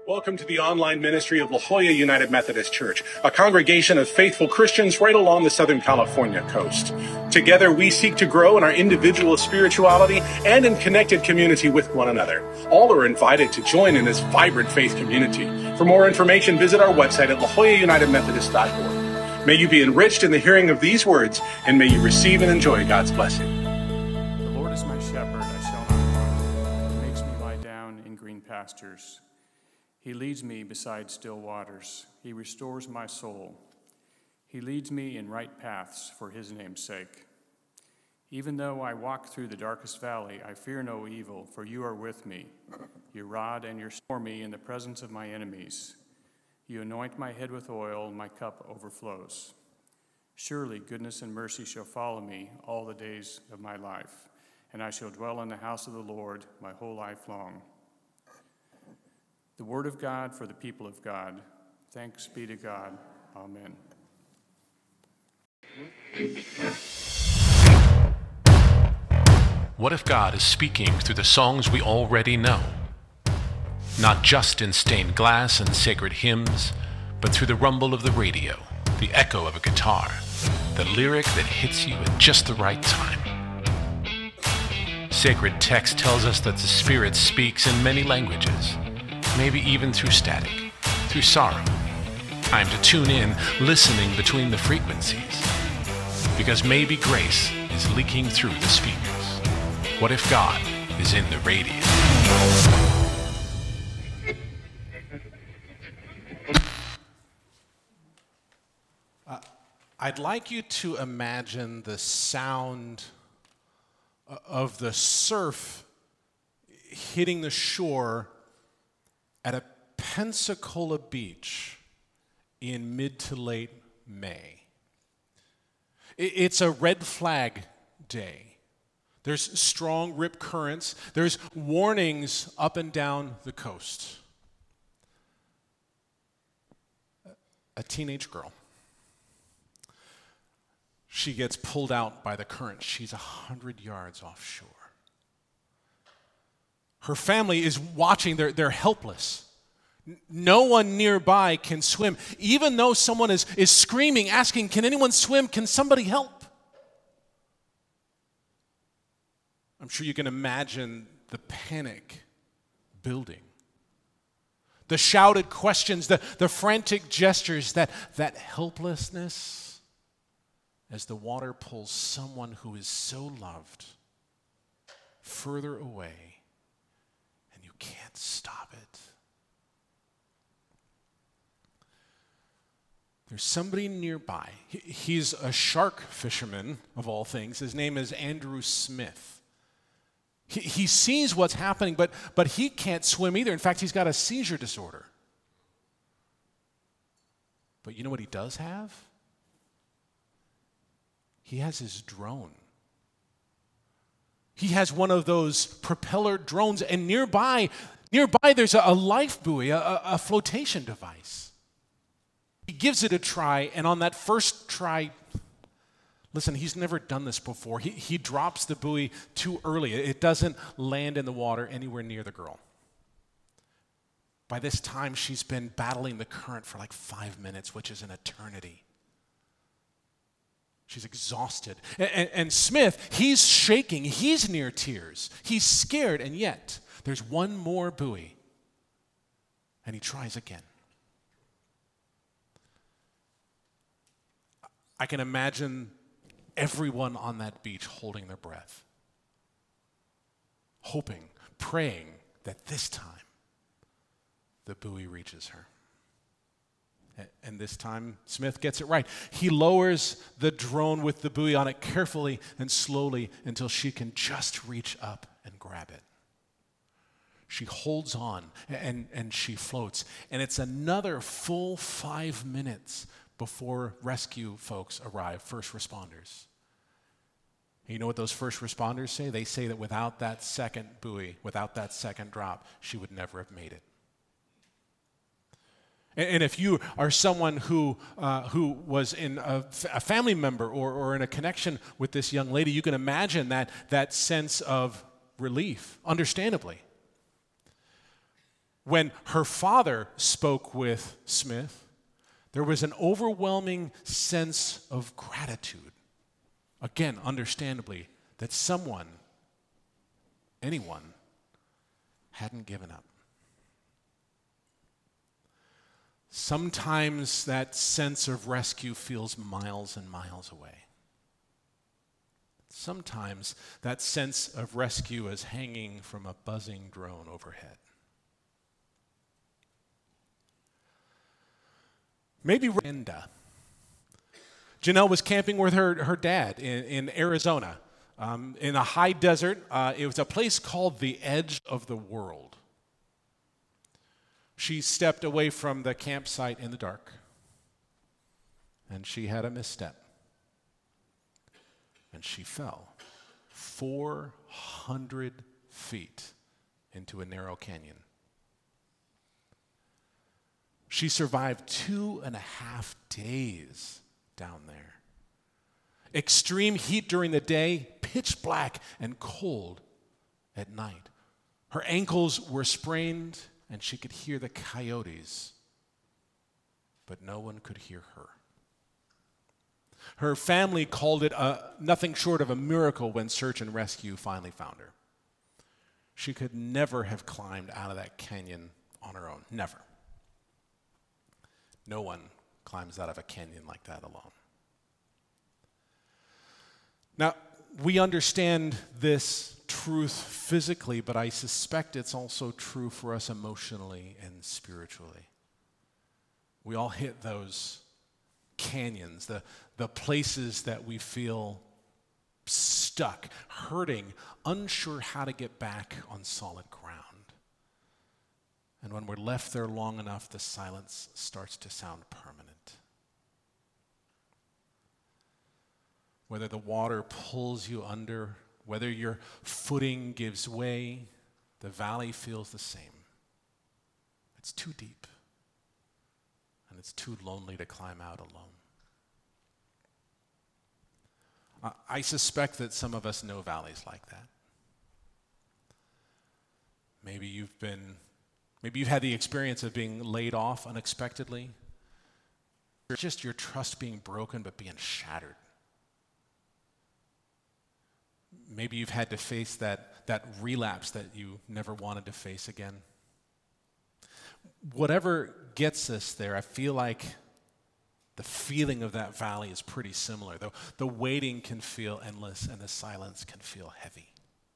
Welcome to the online ministry of La Jolla United Methodist Church, a congregation of faithful Christians right along the Southern California coast. Together, we seek to grow in our individual spirituality and in connected community with one another. All are invited to join in this vibrant faith community. For more information, visit our website at lajollaunitedmethodist.org. May you be enriched in the hearing of these words, and may you receive and enjoy God's blessing. The Lord is my shepherd, I shall not want. He makes me lie down in green pastures. He leads me beside still waters. He restores my soul. He leads me in right paths for his name's sake. Even though I walk through the darkest valley, I fear no evil, for you are with me. Your rod and your staff for me in the presence of my enemies. You anoint my head with oil, and my cup overflows. Surely goodness and mercy shall follow me all the days of my life, and I shall dwell in the house of the Lord my whole life long. The word of God for the people of God. Thanks be to God. Amen. What if God is speaking through the songs we already know? Not just in stained glass and sacred hymns, but through the rumble of the radio, the echo of a guitar, the lyric that hits you at just the right time. Sacred text tells us that the Spirit speaks in many languages, maybe even through static, through sorrow. Time to tune in, listening between the frequencies. Because maybe grace is leaking through the speakers. What if God is in the radio? I'd like you to imagine the sound of the surf hitting the shore at a Pensacola beach in mid to late May. It's a red flag day. There's strong rip currents. There's warnings up and down the coast. A teenage girl. She gets pulled out by the current. She's 100 yards offshore. Her family is watching. They're helpless. No one nearby can swim. Even though someone is screaming, asking, can anyone swim? Can somebody help? I'm sure you can imagine the panic building. The shouted questions, the frantic gestures, that helplessness as the water pulls someone who is so loved further away. Can't stop it. There's somebody nearby. He's a shark fisherman, of all things. His name is Andrew Smith. He sees what's happening, but he can't swim either. In fact, he's got a seizure disorder. But you know what he does have? He has his drone. He has one of those propeller drones, and nearby there's a life buoy, a flotation device. He gives it a try, and on that first try, listen, he's never done this before. He drops the buoy too early. It doesn't land in the water anywhere near the girl. By this time, she's been battling the current for like 5 minutes, which is an eternity. She's exhausted. And Smith, he's shaking. He's near tears. He's scared, and yet there's one more buoy. And he tries again. I can imagine everyone on that beach holding their breath, hoping, praying that this time the buoy reaches her. And this time, Smith gets it right. He lowers the drone with the buoy on it carefully and slowly until she can just reach up and grab it. She holds on and she floats. And it's another full 5 minutes before rescue folks arrive, first responders. And you know what those first responders say? They say that without that second buoy, without that second drop, she would never have made it. And if you are someone who was in a family member or in a connection with this young lady, you can imagine that sense of relief, understandably. When her father spoke with Smith, there was an overwhelming sense of gratitude. Again, understandably, that someone, anyone, hadn't given up. Sometimes that sense of rescue feels miles and miles away. Sometimes that sense of rescue is hanging from a buzzing drone overhead. Maybe Randa. Janelle was camping with her dad in Arizona, in a high desert. It was a place called the Edge of the World. She stepped away from the campsite in the dark, and she had a misstep. And she fell 400 feet into a narrow canyon. She survived 2.5 days down there. Extreme heat during the day, pitch black and cold at night. Her ankles were sprained, and she could hear the coyotes, but no one could hear her. Her family called it nothing short of a miracle when search and rescue finally found her. She could never have climbed out of that canyon on her own. Never. No one climbs out of a canyon like that alone. Now, we understand this truth physically, but I suspect it's also true for us emotionally and spiritually. We all hit those canyons, the places that we feel stuck, hurting, unsure how to get back on solid ground. And when we're left there long enough, the silence starts to sound permanent. Whether the water pulls you under, whether your footing gives way, the valley feels the same. It's too deep, and it's too lonely to climb out alone. I suspect that some of us know valleys like that. Maybe you've had the experience of being laid off unexpectedly. Or just your trust being broken but being shattered. Maybe you've had to face that relapse that you never wanted to face again. Whatever gets us there, I feel like the feeling of that valley is pretty similar. The waiting can feel endless and the silence can feel heavy.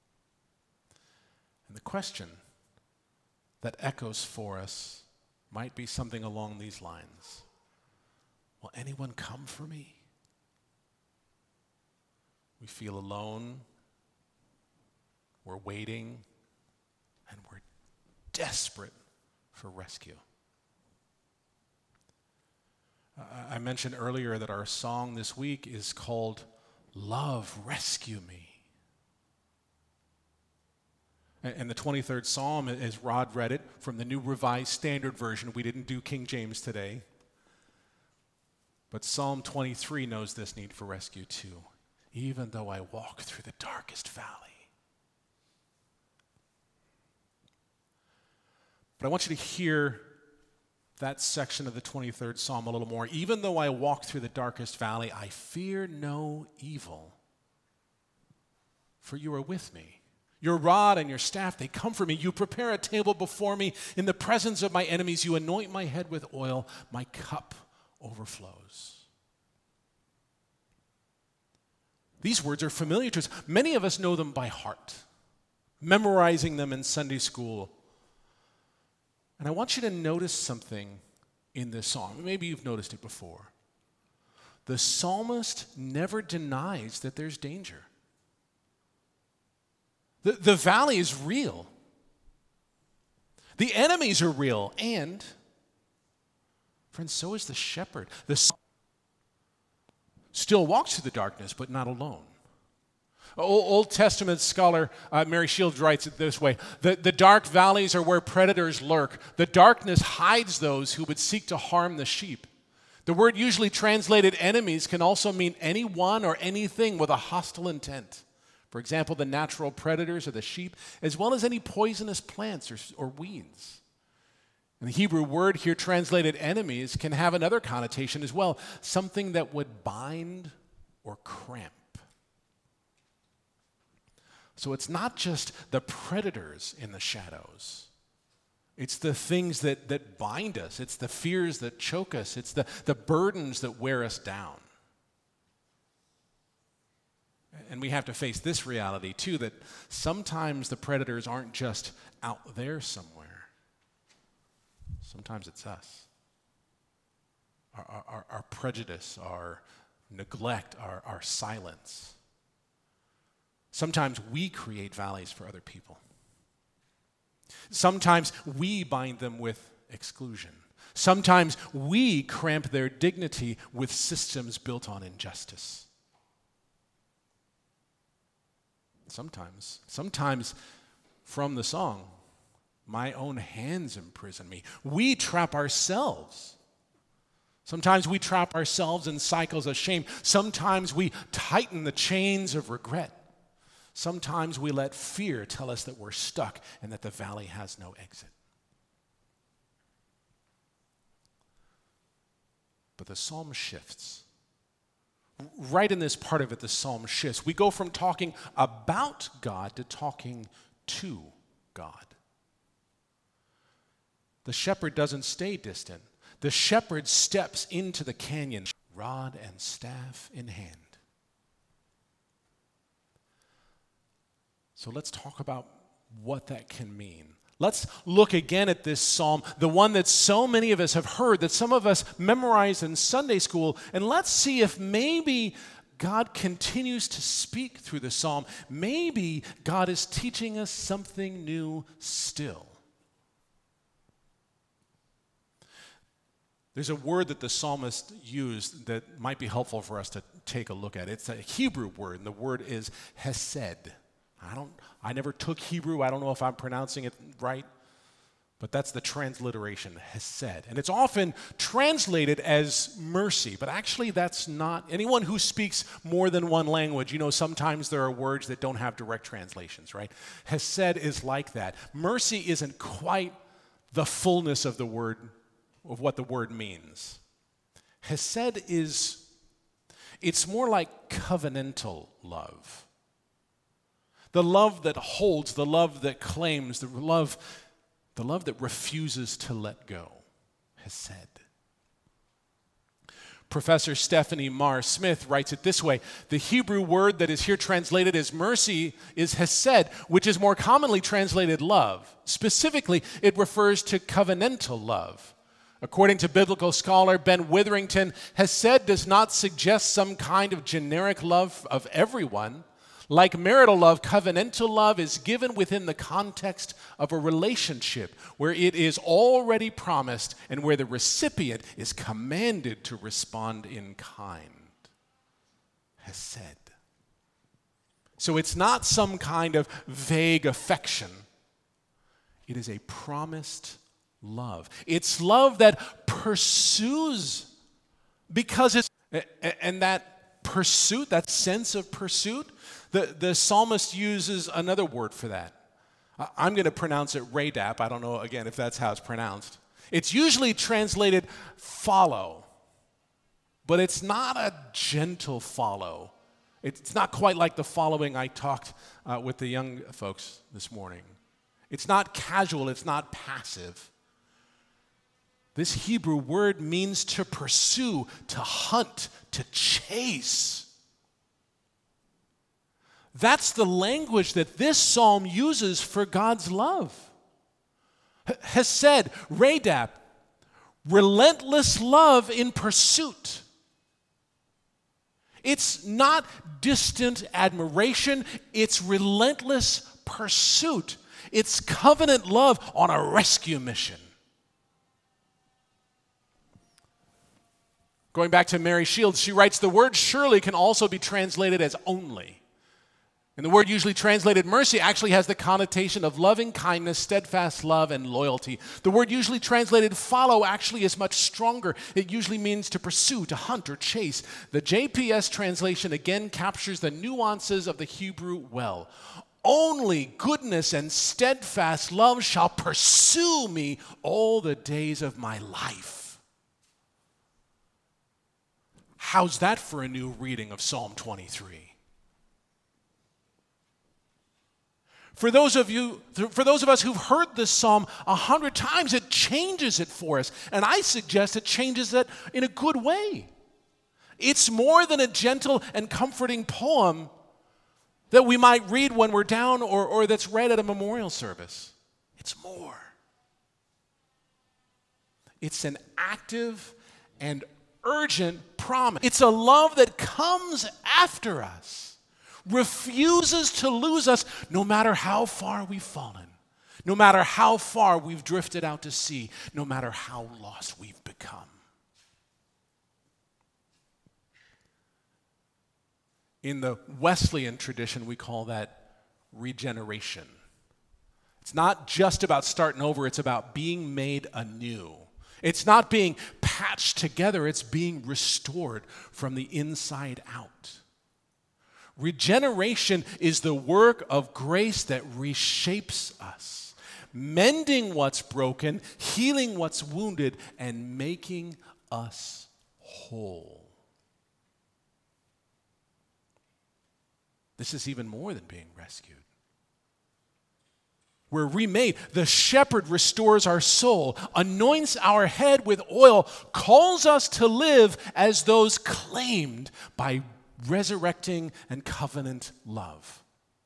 And the question that echoes for us might be something along these lines. Will anyone come for me? We feel alone, we're waiting, and we're desperate for rescue. I mentioned earlier that our song this week is called Love, Rescue Me. And the 23rd Psalm, as Rod read it from the New Revised Standard Version, we didn't do King James today, but Psalm 23 knows this need for rescue too. Even though I walk through the darkest valley. But I want you to hear that section of the 23rd Psalm a little more. Even though I walk through the darkest valley, I fear no evil, for you are with me. Your rod and your staff, they comfort me. You prepare a table before me in the presence of my enemies. You anoint my head with oil. My cup overflows. These words are familiar to us. Many of us know them by heart, memorizing them in Sunday school. And I want you to notice something in this psalm. Maybe you've noticed it before. The psalmist never denies that there's danger. The valley is real. The enemies are real. And, friends, so is the shepherd. The still walks through the darkness, but not alone. Old Testament scholar Mary Shields writes it this way: the dark valleys are where predators lurk. The darkness hides those who would seek to harm the sheep. The word usually translated enemies can also mean anyone or anything with a hostile intent. For example, the natural predators are the sheep, as well as any poisonous plants or weeds. And the Hebrew word here translated enemies can have another connotation as well, something that would bind or cramp. So it's not just the predators in the shadows. It's the things that bind us. It's the fears that choke us. It's the burdens that wear us down. And we have to face this reality too, that sometimes the predators aren't just out there somewhere. Sometimes it's us. Our prejudice, our neglect, our silence. Sometimes we create valleys for other people. Sometimes we bind them with exclusion. Sometimes we cramp their dignity with systems built on injustice. Sometimes from the song, my own hands imprison me. We trap ourselves. Sometimes we trap ourselves in cycles of shame. Sometimes we tighten the chains of regret. Sometimes we let fear tell us that we're stuck and that the valley has no exit. But the psalm shifts. Right in this part of it, the psalm shifts. We go from talking about God to talking to God. The shepherd doesn't stay distant. The shepherd steps into the canyon, rod and staff in hand. So let's talk about what that can mean. Let's look again at this psalm, the one that so many of us have heard, that some of us memorized in Sunday school, and let's see if maybe God continues to speak through the psalm. Maybe God is teaching us something new still. There's a word that the psalmist used that might be helpful for us to take a look at. It's a Hebrew word, and the word is hesed. I never took Hebrew. I don't know if I'm pronouncing it right, but that's the transliteration, hesed. And it's often translated as mercy, but actually that's not. Anyone who speaks more than one language, you know, sometimes there are words that don't have direct translations, right? Hesed is like that. Mercy isn't quite the fullness of the word, of what the word means. Hesed it's more like covenantal love. The love that holds, the love that claims, the love that refuses to let go. Hesed. Professor Stephanie Marr Smith writes it this way: the Hebrew word that is here translated as mercy is hesed, which is more commonly translated love. Specifically, it refers to covenantal love. According to biblical scholar Ben Witherington, hesed does not suggest some kind of generic love of everyone. Like marital love, covenantal love is given within the context of a relationship where it is already promised and where the recipient is commanded to respond in kind. Hesed. So it's not some kind of vague affection. It is a promised love. It's love that pursues because it's, and that pursuit, that sense of pursuit, the psalmist uses another word for that. I'm going to pronounce it radap. I don't know, again, if that's how it's pronounced. It's usually translated follow, but it's not a gentle follow. It's not quite like the following I talked with the young folks this morning. It's not casual. It's not passive. This Hebrew word means to pursue, to hunt, to chase. That's the language that this psalm uses for God's love. Hesed, radap, relentless love in pursuit. It's not distant admiration, it's relentless pursuit. It's covenant love on a rescue mission. Going back to Mary Shields, she writes, the word surely can also be translated as only. And the word usually translated mercy actually has the connotation of loving kindness, steadfast love, and loyalty. The word usually translated follow actually is much stronger. It usually means to pursue, to hunt, or chase. The JPS translation again captures the nuances of the Hebrew well. Only goodness and steadfast love shall pursue me all the days of my life. How's that for a new reading of Psalm 23? For those of us who've heard this psalm 100 times, it changes it for us. And I suggest it changes it in a good way. It's more than a gentle and comforting poem that we might read when we're down or that's read at a memorial service. It's more. It's an active and urgent promise. It's a love that comes after us, refuses to lose us no matter how far we've fallen, no matter how far we've drifted out to sea, no matter how lost we've become. In the Wesleyan tradition, we call that regeneration. It's not just about starting over, it's about being made anew. It's not being patched together, it's being restored from the inside out. Regeneration is the work of grace that reshapes us, mending what's broken, healing what's wounded, and making us whole. This is even more than being rescued. We're remade. The shepherd restores our soul, anoints our head with oil, calls us to live as those claimed by resurrecting and covenant love.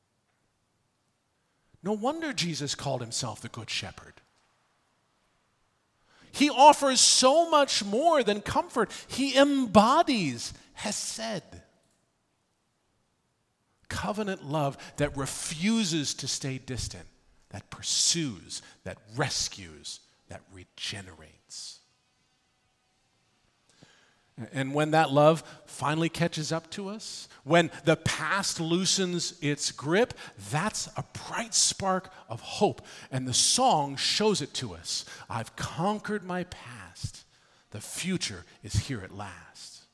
No wonder Jesus called himself the Good Shepherd. He offers so much more than comfort. He embodies hesed. Covenant love that refuses to stay distant, that pursues, that rescues, that regenerates. And when that love finally catches up to us, when the past loosens its grip, that's a bright spark of hope. And the song shows it to us. I've conquered my past. The future is here at last.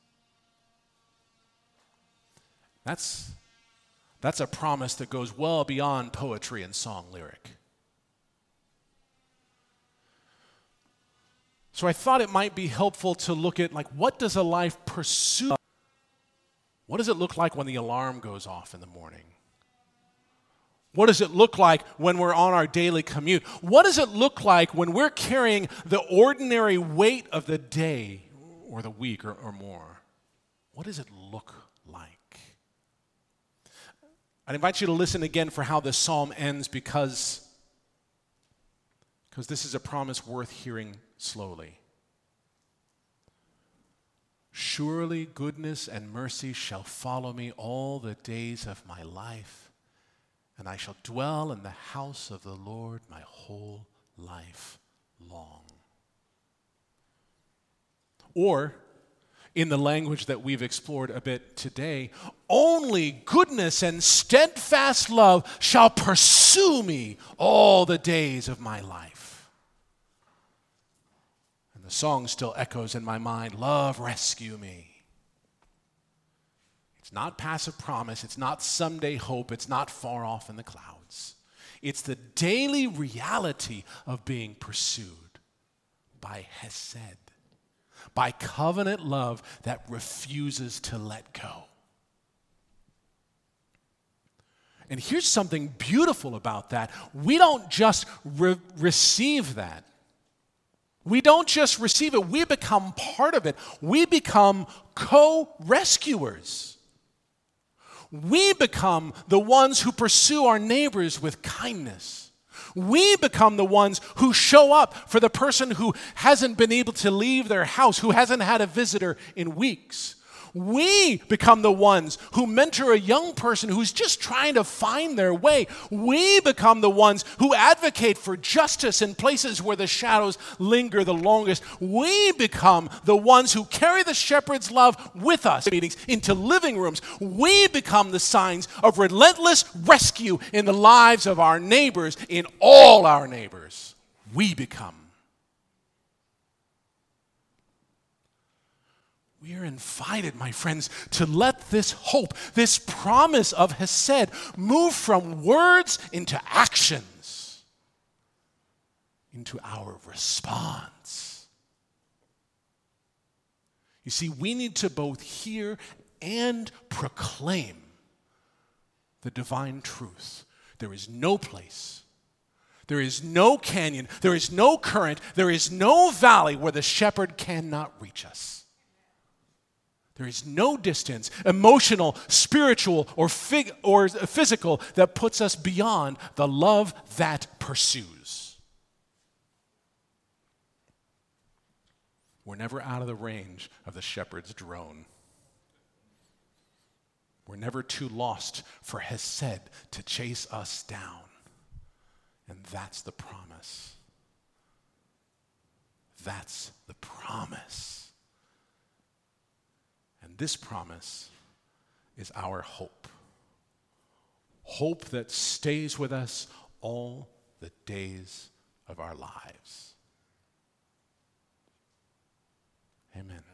That's a promise that goes well beyond poetry and song lyric. So I thought it might be helpful to look at, what does a life pursue? What does it look like when the alarm goes off in the morning? What does it look like when we're on our daily commute? What does it look like when we're carrying the ordinary weight of the day or the week or more? What does it look like? I'd invite you to listen again for how this psalm ends because this is a promise worth hearing slowly. Surely goodness and mercy shall follow me all the days of my life, and I shall dwell in the house of the Lord my whole life long. Or, in the language that we've explored a bit today, only goodness and steadfast love shall pursue me all the days of my life. And the song still echoes in my mind, love, rescue me. It's not passive promise, it's not someday hope, it's not far off in the clouds. It's the daily reality of being pursued by hesed, by covenant love that refuses to let go. And here's something beautiful about that. We don't just receive that. We don't just receive it. We become part of it. We become co-rescuers. We become the ones who pursue our neighbors with kindness. We become the ones who show up for the person who hasn't been able to leave their house, who hasn't had a visitor in weeks. We become the ones who mentor a young person who's just trying to find their way. We become the ones who advocate for justice in places where the shadows linger the longest. We become the ones who carry the shepherd's love with us meetings into living rooms. We become the signs of relentless rescue in the lives of our neighbors, in all our neighbors. We become. We are invited, my friends, to let this hope, this promise of Hesed, move from words into actions, into our response. You see, we need to both hear and proclaim the divine truth. There is no place, there is no canyon, there is no current, there is no valley where the shepherd cannot reach us. There is no distance, emotional, spiritual, or physical, that puts us beyond the love that pursues. We're never out of the range of the shepherd's drone. We're never too lost for Hesed to chase us down. And that's the promise. That's the promise. And this promise is our hope. Hope that stays with us all the days of our lives. Amen.